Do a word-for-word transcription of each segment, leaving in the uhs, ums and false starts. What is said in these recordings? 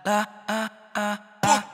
lá, ah, ah, ah,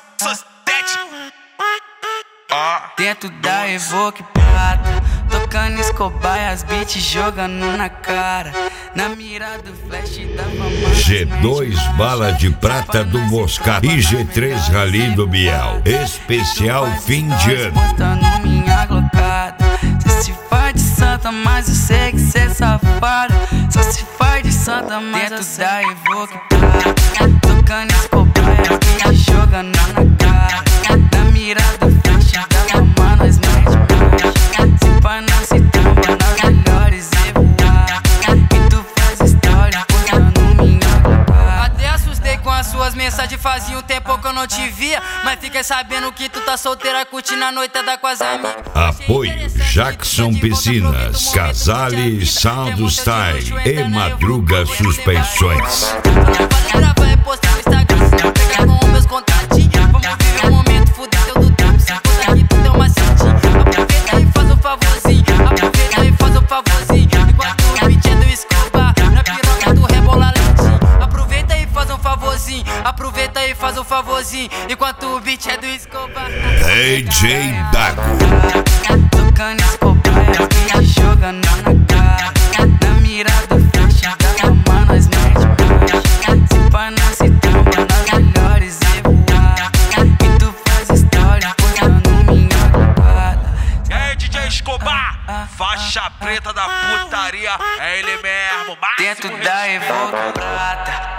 dentro da Evoque Prata, tocando Escobar e as beats jogando na cara. Na mira do flash da mamãe G dois Bala de Prata do Moscato e G três Rally do Biel. Especial fim de ano. Postando minha glocada. Cê se faz de santa, mas eu sei que cê é safada. Só se faz de santa, mas dentro da Evoque Prata, tocando Escobar e as beats jogando na cara. Na mira do flash da mamãe nós mete marcha. Se pá não se tampa nas melhores e voar. E tu faz história postando minha glocada. Até assustei com as suas mensagens, fazia um tempo que eu não te via. Mas fiquei sabendo que tu tá solteira, curtindo a noitada com as amigas. Apoio Jackson Piscinas, Casale Sound Style e Madruga Suspensões. Grava e postar no Instagram, se não pegar com os meus contatinhos. Vamos viver um momento, fuder teu do tempo. Se contar que tu tem uma cintinha, aproveita e faz um favorzinho. Aproveita e faz um favorzinho. Enquanto o beat é do Escobar, na piroca do rebola lentinho. Aproveita e faz um favorzinho. Aproveita e faz um favorzinho. Enquanto o beat é do Escobar. D J Dago. Tocando Escobar e as beats jogando na cara. Na mira do flash da mamãe nós mete marcha. Se pá não se tampa nas melhores e voar. E tu faz história postando minha glocada. E aí, D J Escobar, faixa preta da putaria, é ele mesmo, máximo Dentro da Evoque Prata,